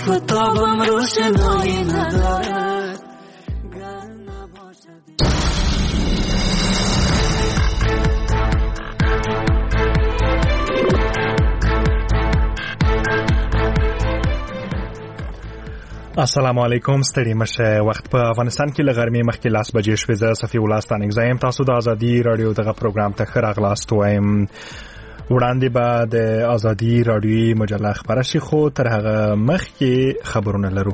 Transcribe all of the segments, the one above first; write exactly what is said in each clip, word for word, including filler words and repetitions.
آفتابم روشنایی ندارد. السلام علیکم. ستړي مشه. وخت په افغانستان کې لغرمې مخکې لاس بجې شوې. زه صفي الله ستانک زایم. تاسو د ازادي رادیو دغه پروګرام ته ښه راغلاست وایم. وړاندې به د ازادي رادیوي مجله خبره شي، خو تر هغه مخکې خبرونه لرو.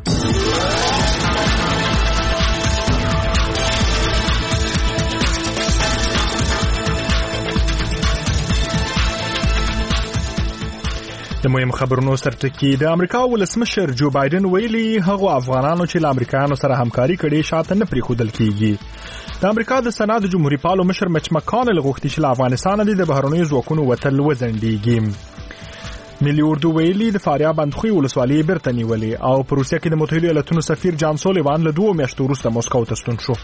د مهم خبرونو سرټکی. د امریکا ولسمشر جو بایدن ویلي هغه افغانانو چې له امریکایانو سره همکاري کړي شاته نه پریښودل کیږي. د امریکا د سنا د جمهوریت پالو مشر مچ مکانل غوښتي چې له افغانستان د بهرنیو ځواکونو وتل وځنډیږي. ملي اردو ویلي د فاریاب اندخوی ولسوالۍ بیرته نیولې او په روسیه کې د متحده ایالاتونو سفیر جان سولیوان له دوه میاشتو وروسته مسکو ته ستون شو.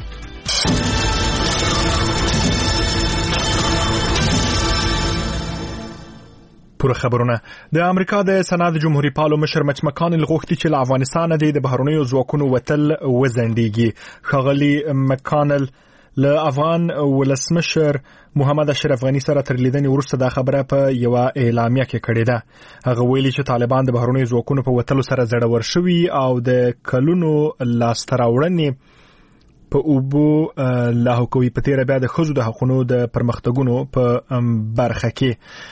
پوره خبرونه. د امریکا د سنا د جمهوریت پالو مشر مچ مکانل غوښتي چې له افغانستان د بهرنیو ځواکونو وتل وځنډیږي. ښاغلي مکانل له افغان ولسمشر محمد اشرف غنی سره تر لیدنې وروسته دا خبره په یو اعلامیه کې کړې ده. هغه ویلي چې طالبان د بهرنیو ځواکونو په وتلو سره زړور شوي او د کلونو لاسته راوړنې په اوبو لاهو کوي. په تیره بیا د ښځو د حقونو د پرمختګونو په برخه کې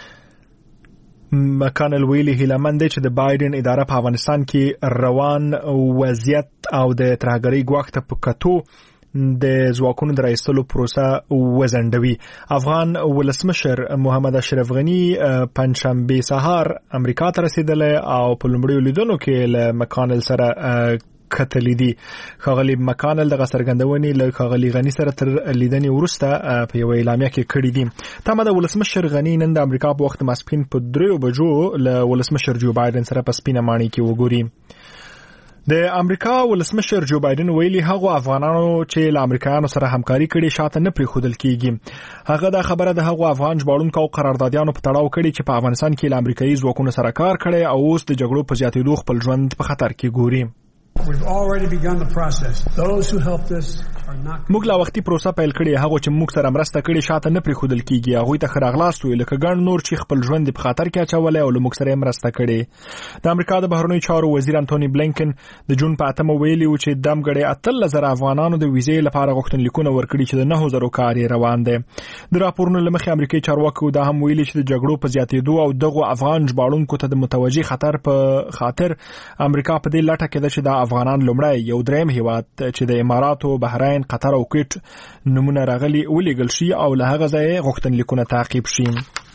مکانل ویلي هیلمن دی چې د بایدن اداره په افغانستان کې روان وضعیت او د ترهګرۍ ګواښ ته په کتو د ځواکونو د راایستلو پروسه وځنډوي. افغان ولسمشر محمد اشرف غنی پنځشنبه سهار امریکا ته رسیدلی او په لومړیو لیدنو کې له مکانل سره کتلی دي. ښاغلي مکانل دغه څرګندونې له ښاغلي غنی سره تر لیدنې وروسته په یو اعلامیه کې کړې دي. تمه د ولسمشر غنی نن د امریکا په وخت ماسپښین په دریو بجو له ولسمشر جو بایدن سره په سپینه ماڼۍ کې وګوري. د امریکا ولسمشر جو بایدن ویلي هغه افغانانو چې له امریکایانو سره همکاري کړي شاته نه پریښودل کیږي. هغه دا خبره د هغه افغان ژباړونکو او قراردادیانو په تړاو کړي چې په افغانستان کې له امریکایي ځواکونو سره کار کړي او اوس د جګړو په زیاتېدو خپل ژوند په خطر کې ګوري. We've already begun the process. Those who helped us are not. موږ لا وختي پروسه پیل کړې. هغه چې موږ سره مرسته کړې شاته نه پریښودل کیږي. هغه ته خراغلاست ویل لکه ګڼ نور چې خپل ژوند په خطر کې اچولای او له موږ سره مرسته کړې. د امریکا د بهرنیو چارو وزیر انټونی بلینکن د جون په اتمه ویلي و چې دمګړې اتل زره افغانانو د ویزې لپاره غوښتنلیکونه ورکړي چې د نه زره کار روان دي. د راپورونو لمخې امریکایي چارواکو دا هم ویلي چې د جګړو په زیاتېدو او دغه افغان ژباړونکو ته د متوجي خطر په خاطر امریکا په دې لټه کې ده چې د افغانان لومړی یو دریم هیواد چې د اماراتو، بحرین، قطر او کویت نمونه راغلي ولېږل شي او له هغه ځایه غوښتنلیکونه تعقیب شي.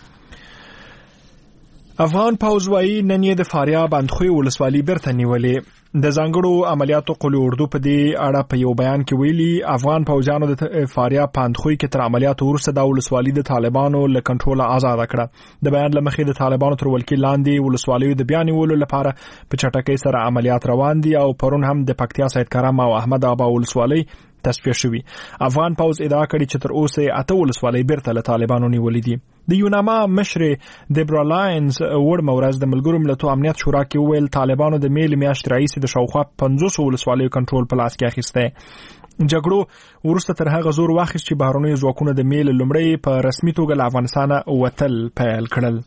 افغان پوځ وايي نن یې د فاریاب اندخوی ولسوالۍ بیرته نیولې. د ځانګړو عملیاتو قول اردو په دې اړه په یو بیان کې ویلي افغان پوځیانو د فاریاب په اندخوی کې تر عملیاتو وروسته د ولسوالۍ د طالبانو له کنټروله آزاد کړه. د بیان لمخې د طالبانو تر ولکې لاندې ولسوالیو د بیان نیولو لپاره په چټکۍ سره عملیات روان دي او پرون هم د پکتیا سید کرم او احمد آبا ولسوالۍ تصفیه شوی. افغان پوځ ادعا کړې چې تر اوسه اته ولسوالۍ بیرته له طالبانو نیولې دي. د یوناما مشر دیبرا لاینز ور مورز د ملګرو ملتونو امنیت شورا کې ویل طالبانو د میل میاشتې رئیس د شاوخوا پنځوس ولسوالیو کنټرول په لاس کې اخیسته. جګړو ورسته تر هغه زور واخیست چې بهرنیو ځواکونو د میل لومړی په رسمي توګه له افغانستانه وتل پیل کړل.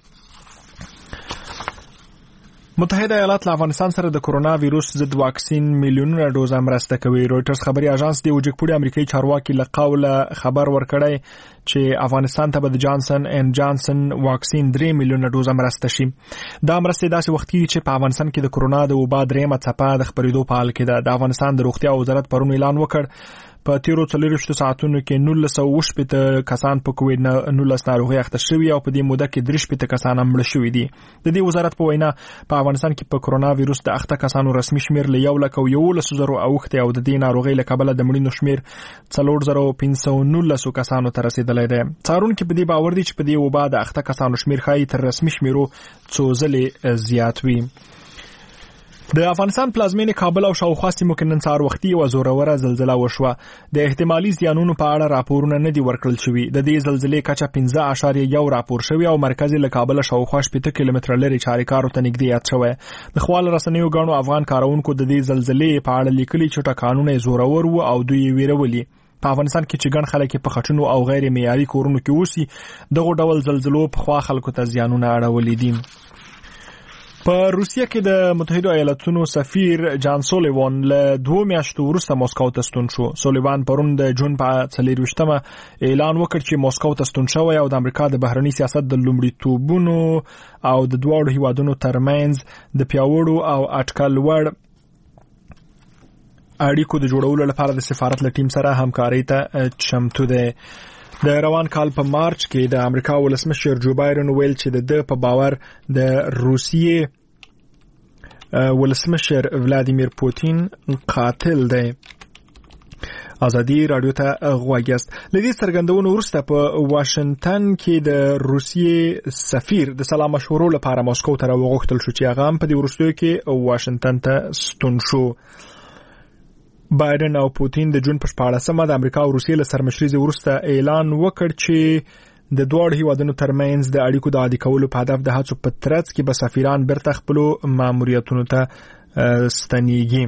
متحده ایالات له افغانستان سره د کرونا وایروس ضد واکسین میلیونونه ډوزه مرسته کوي. رويټرز خبري اژانس دی وجګپوړي امریکایي چارواکي له قوله خبر ورکړی چې افغانستان ته د جانسن اند جانسن واکسین درې میلیونه ډوزه مرسته شي. دا مرسته داسې وخت کې چې په افغانستان کې د کرونا د وبا دریمه څپه د خبرېدو په حال کې ده. د افغانستان د روغتیا وزارت پرون اعلان وکړ په تیرو څلوېښتو ساعتونو کې نولس سوه اووه شپېته کسان په کووډ نولس ناروغي اخته شوي او په دې موده کې درې شپېته کسان هم مړه شوي دي. د دې وزارت په وینا په افغانستان کې په کرونا وایروس د اخته کسانو رسمي شمیر له یو لک او یولس زرو اوښتې او د دې ناروغي له کبله د مړینو شمیر څلور زره پنځه سوه نولس کسانو ته رسیدلی دی. څارونکي په دې باور دي چې په دې وبا د اخته کسانو شمیر ښایي تر رسمي شمیرو څو ځلې زیات وي. د افغانستان پلازمینې کابل او شاوخوا سیمو کې نن سهار وختي یوه زوروره زلزله وشوه. د احتمالي زیانونو په اړه راپورونه نه دي ورکړل شوي. د دې زلزلې کچه پنځه اعشاریه یو راپور شوی او مرکز له کابل شاوخوا شپږ کیلومتره لري چاریکارو ته نږدې یاد شوی. د خپل رسنیو غاڼو افغان کارونکو د دې زلزلې په اړه لیکلي چې ټکانونه زورور وو او دوی ویرولي. په افغانستان کې چې ګڼ خلک په خټونو او غیر معیاري کورونو کې اوسي، دغه ډول زلزلو په خوا خلکو ته زیانونه اړولي دي. په روسیه کې د متحده ایالاتونو سفیر جان سولیوان له دوه میاشتو وروسته مسکو ته ستون شو. سولیوان پرون د جون په څلرویشتمه اعلان وکړ چې مسکو ته ستون شوی او د امریکا د بهرنی سیاست د لومړیتوبونو او د دواړو هیوادونو ترمنځ د پیاوړو او اټکل وړ اړیکو د جوړولو لپاره د سفارت له ټیم سره همکاري ته چمتو دی. د روان کال په مارچ کې د امریکا ولسمشر جو بایدن ویل چې د د په باور د روسیې ولسمشر ولادیمیر پوتین قاتل دی. ازادي رادیو ته غواګست. لدې څرګندونو وروسته په واشنگټن کې د روسیې سفیر د سلام مشورو لپاره مسکو ته راوغوښتل شو چې هغه هم په دې وروستیو کې واشنگټن ته ستون شو. بایدن او پوتین د جون په شپاړسمه د امریکا او روسیې له سرمشرۍ وروسته اعلان وکړ چې د دوه هیوادونو ترمنځ د اړیکو د عادي کولو په هدف د هڅو په ترڅ کې به سفیران بیرته خپل ماموریتونو ته ستنیږي.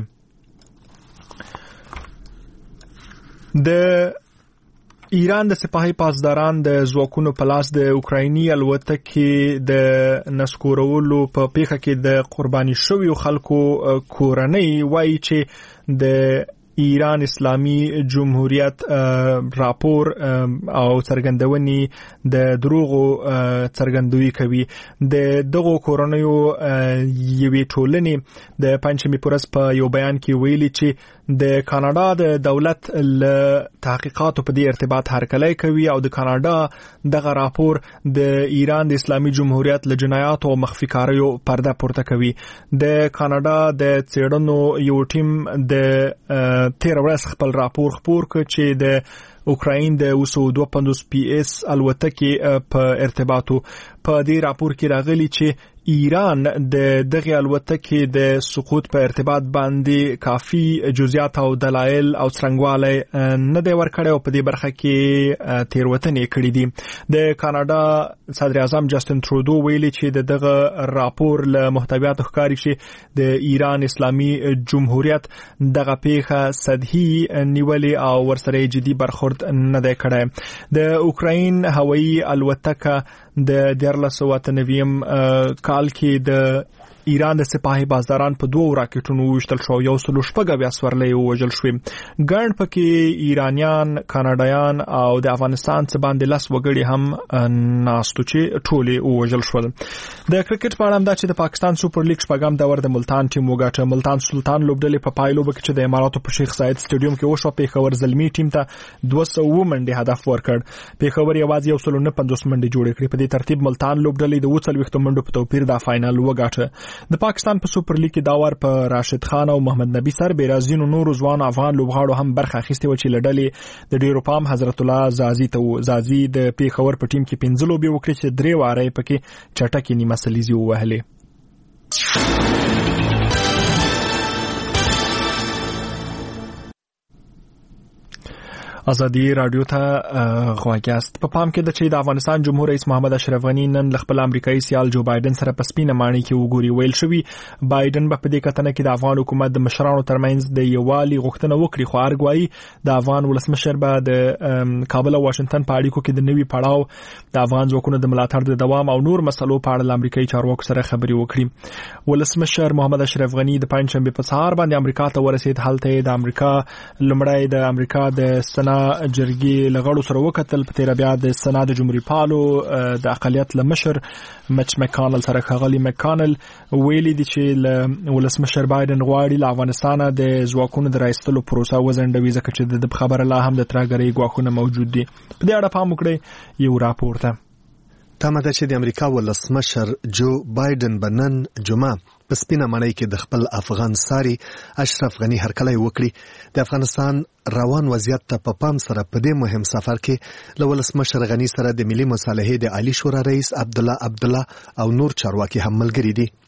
د ایران د سپاهي پاسداران د ځواکونو په لاس د اوکرایني الوتکې د نسکورولو په پیښه کې د قرباني شویو خلکو کورنۍ وایي چې د ایران اسلامی جمهوریت راپور او څرګندونې د دروغو څرګندوي کوي. د دغو کورنیو یوې ټولنې د پنځمې پورس په یو بیان کې ویلي چې د کاناډا د دولت له تحقیقاتو په دې ارتباط هرکلی کوي او د کاناډا دغه راپور د ایران د اسلامی جمهوریت له جنایاتو او مخفي کاریو پرده پورته کوي. د کاناډا د څېړنو یو ټیم د تیر ورځ خپل راپور خپور کړ چې د اوکراین د اوسو دوه پنځوس پی اس الوتکې په ارتباطو. په دې راپور کې راغلي چې ایران د دغه الوتکې د سقوط په ارتباط باندې کافي جزئیات او دلایل او څرنګوالی نه دی ورکړی او په دې برخه کې تیروتنې کړې دي. د کاناډا صدر اعظم جسټن ترودو ویلي چې د دغه راپور له محتویاتو ښکاري چې د ایران اسلامي جمهوریت دغه پیښه سطحي نیولې او ورسره جدي برخورد نه دی کړی. د اوکراین هوایي الوتکه د دیارلس سوه اته نوي کال کې د ایران د سپاهي بازداران په دوه راکټونو وشتل شو، یو سلو شپږ بیا سورلۍ وژل شو. ګڼ پکې ایرانیان، کاناډایان او د افغانستان څخه باندې لاس وګړي هم ناستو چې ټولې وژل شول. د کرکټ په اړه هم دا چې د پاکستان سوپر لیګ شپږم دور د ملتان ټیم وګاټه. ملتان سلطان لوبډلې په پایلو کې چې د اماراتو په شیخ زاید سټیډیوم کې وشو، پیښور زلمی ټیم ته دوه سوه منډې هدف ورکړ. پیښور یوازې یو سلو نه پنځوس منډې جوړې کړې. په دې ترتیب ملتان لوبډلې د اووه څلوېښتو منډو په توپیر د فائنل وګاټه. د پاکستان په سوپر لیګ کې دا ور په راشد خان او محمد نبی سر بیرازینو نور ځوان افغان لوبغاړو هم برخه اخیستې و چې لړلې د ډیرو پام حضرت الله زازي ته و. زازي د پیښور په ټیم کې پنځه لوبې وکړې چې درې واره پکې چټکې نیمه سلیزي ووهلې. ازادي رادیو ته غواګست. په پام کې د چې د افغانستان جمهور رئیس محمد اشرف غنی نن ل خپل امریکایي سیال جو بایدن سره په سپینه ماڼۍ کې وګوري. ویل شوی بایدن په دې کتنه کې د افغان حکومت د مشرانو ترمنځ د یووالي غوښتنه وکړي، خو ارګوایي د افغان ولسمشر به د کابل او واشنگټن په اړیکو کې د نوي پړاو، د افغان ځواکونو د ملاتړ د دوام او نور مسلو په اړه امریکایي چارواکو سره خبرې وکړي. ولسمشر محمد اشرف غنی د پنځشنبه په سهار باندې امریکا ته ورسید. هلته د امریکا لمړی د امریکا د سنا جرګې لغړو سره وکتل. په تیر بیا د سنا د جمهوریت پالو د اقلیت لمشر مچ مکانل سره خغلی مکانل ویلي دي چې ولسمشر بایدن غواړي له افغانستان د ځواکونو د راایستلو پروسه وزندوي، ځکه چې د خبره لا هم د ترګری غواخونه موجود دي. په دې اړه پام وکړئ یو راپور ته. تمه ده چې د امریکا ولسمشر جو بایدن بنن جمعه په سپینه ماڼۍ کې د خپل افغان ساري اشرف غنی هرکلی وکړي. د افغانستان روان وضعیت ته په پام سره په دې مهم سفر کې له ولسمشر غنی سره د ملي مصالحې د عالی شورا رئیس عبدالله عبدالله او نور چارواکي هم ملګري دي.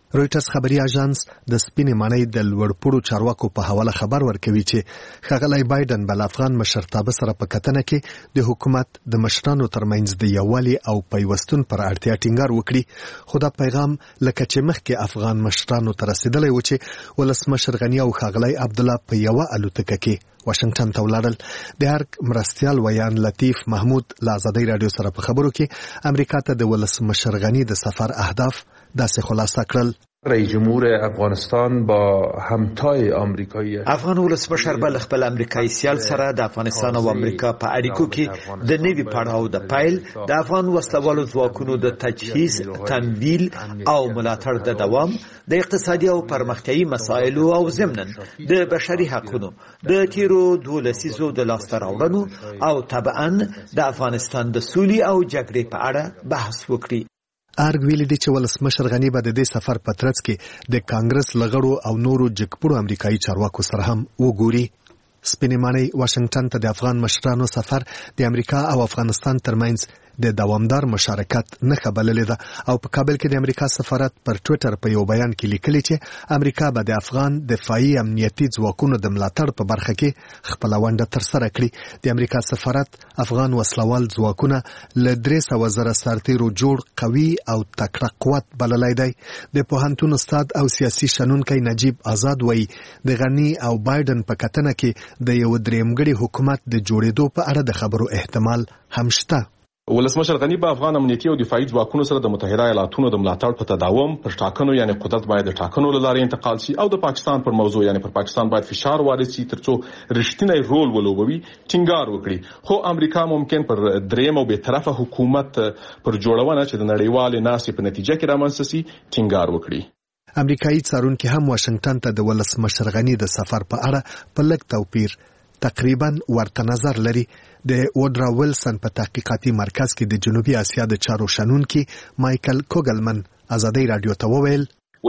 رويټرز خبري اژانس د سپینې ماڼۍ د لوړپوړو چارواکو په حواله خبر ورکوي چې ښاغلی بایدن بل افغان مشرتابه سره په کتنه کې د حکومت د مشرانو ترمنځ د یووالي او پیوستون پر اړتیا ټینګار وکړي، خو دا پیغام لکه چې مخکې افغان مشرانو ته رسیدلی و چې ولسمشر غني او ښاغلی عبدالله په یوه الوتکه کې واشنگټن ته ولاړل. د هرک مرستیال ویان لطیف محمود له آزادۍ راډیو سره په خبرو کې امریکا ته د ولسمشر غني د سفر اهداف داسې خلاصه کړل. رئیس جمهور افغانستان با همتای آمریکایی افغان ولسمشر بل خپل امریکایي سیال سره د افغانستان او امریکا په اړیکو کې د نوي پړاو د پیل، د افغان وسلوالو ځواکونو د تجهیز، تمویل او ملاتړ د دوام، د اقتصادي او پرمختیايي مسایلو او ضمناً د بشري حقوقو د تیرو دوه لسیزو د لاسته راوړنو او طبعاً د افغانستان د سولې او جګړې په اړه بحث وکړي. ارګ ویلي دی چې ولسمشر غني به د دې سفر په ترڅ کې د کانګرس لغړو او نورو جګپړو امریکایي چارواکو سره هم وګوري. سپینې ماڼۍ واشنگټن ته د افغان مشرانو سفر د امریکا او افغانستان ترمنځ د دوامدار مشارکت نښه بللې ده او په کابل کې د امریکا سفارت پر ټویټر په یو بیان کې لیکلي چې امریکا به د افغان دفاعي امنیتي ځواکونو د ملاتړ په برخه کې خپل ونډه ترسره کړي. د امریکا سفارت افغان وسلوال ځواکونه له درې سوه زره سرتیرو جوړ قوي او تکړه قوت بللی دی. د پوهنتون استاد او سیاسي شنونکی نجیب آزاد وایي د غني او بایدن په کتنه کې د یو درېمګړي حکومت د جوړېدو په اړه د خبرو احتمال هم شته. ولسمشر غني به افغان امنیتي او دفاعي ځواکونو سره د متحده ایالاتونو د ملاتړ په تداوم پر ټاکنو یعنی قدرت باید د ټاکنو لاره انتقال شي او د پاکستان پر موضوع یعنی پر پاکستان باید فشار وارد شي ترڅو رښتینی رول ولوبوي ټینګار وکړي. خو امریکا ممکن پر دریم او به طرفه حکومت پر جوړونه چې د نړیوال ناسې په نتیجه کې رامنځته شي ټینګار وکړي. امریکایي څارونکي هم واشنگټن ته د ولسمشر غني د سفر په اړه په لږ توپیر تقریبا ورته نظر لري. د وډرا ویلسن په تحقیقاتي مرکز کې د جنوبي اسیا د چارو شنونکي مایکل کوګلمن آزادۍ راډیو ته وویل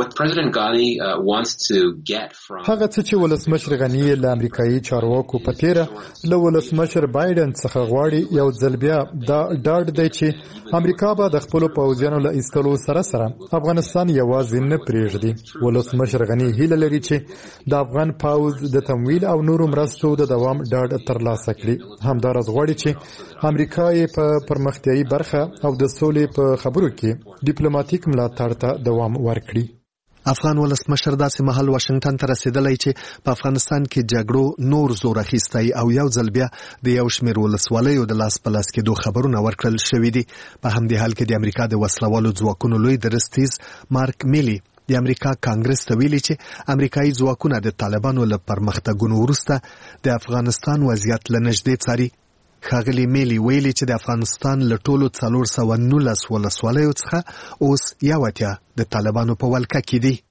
هغه څه چې ولسمشر غني له امریکایي چارواکو په تیره له ولسمشر بایدن څخه غواړي یو ځل بیا دا ډاډ دی چې امریکا به د خپلو پوځیانو له ایستلو سره سره افغانستان یوازې نه پرېږدي. ولسمشر غني هیله لري چې د افغان پوځ د تمویل او نورو مرستو د دوام ډاډ ترلاسه کړي. همداراز غواړي چې امریکا یې په پرمختیايي برخه او د سولې په خبرو کې ډیپلوماټیک ملاتړ ته دوام ورکړي. افغان ولسمشر داسې مهال واشنگټن ته رسیدلی چې په افغانستان کې جګړو نور زور اخیستی او یو ځل بیا د یو شمېر ولسوالیو د لاس په لاس کېدو خبرونه ورکړل شوي دي. په همدې حال کې د امریکا د وسلوالو ځواکونو لوی درستیز مارک میلی د امریکا کانګرس ته ویلي چې امریکایي ځواکونه د طالبانو له پرمختګونو وروسته د افغانستان وضعیت له نږدې څاري. ښاغلي میلی ویلي چې د افغانستان له ټولو څلور سوه نولس ولسوالیو څخه اوس یو اتیا د طالبانو په ولکه کې دي.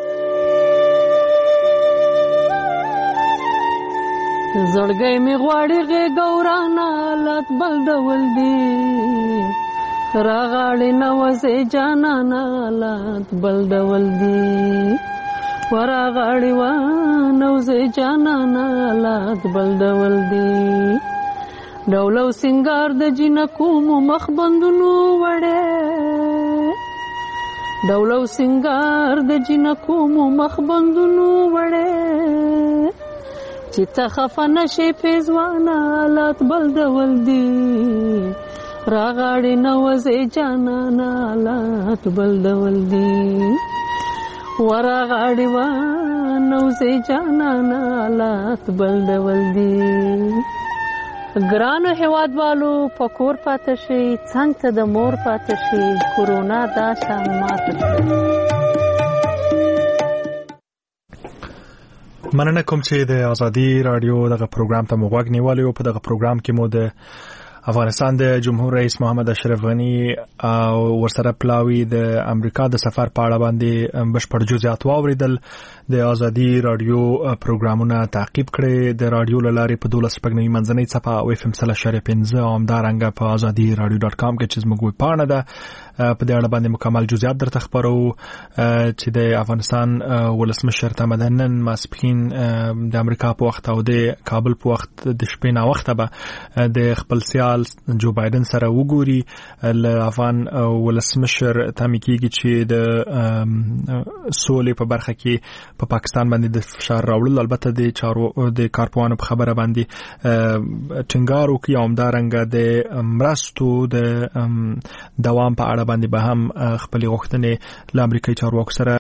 زړګی مې غواړي غېږ ورانه حالات بل ډول دي، راغاړې نوځې جانانه حالات بل ډول دي، وراغاړې ونوځې جانانه حالات بل ډول دي. ډولو سنگار د جنکو مو مخ بندونو وړې، ډولو سنگار د جنکو مو مخ بندونو وړې، چې ته خفه نشې پیزوانه حالات بل ډول دي، راغاړې نوځې جانانه حالات بل ډول دي، وراغاړې ونوځې جانانه حالات بل ډول دي. ګرانو هیوادوالو په کور پاتې شئ، څنګ ته د مور پاتې شئ، کورونا دا شان ماته کړه. مننه کوم چې د آزادي رادیو دغه پروګرام ته مو غوږ نیولی او په دغه پروګرام کې مو د افغانستان د جمهور رئیس محمد اشرف غني او ورسره پلاوی د امریکا د سفر په اړه باندې بشپړ جزئیات واوریدل. د آزادي رادیو پروګرامونه تعقیب کړئ د رادیو لارې په دولس شپږ نوي منځنۍ څپه او اف ام سل اشاریه پنځه او همدارنګه په آزادي رادیو ډاټ کام کې چې زموږ ویب پاڼه ده په دې اړه باندې مکمل جزئیات درته خبرو چې د افغانستان ولسمشر ته مدنن ماسپخین د امریکا په وخت او د کابل په وخت د شپې نا وخت به د خپل سیال کال جو بایدن سره وګوري له افغان ولسمشر تامي کیږي چې د سولې په برخه کې په پا پاکستان باندې د فشار راوړل البته د چارو د کارپوهانو په خبره باندې ټینګار وکړي او همدارنګه د مرستو د دوام په اړه باندې به هم خپل غوښتنې له امریکایي چارواکو سره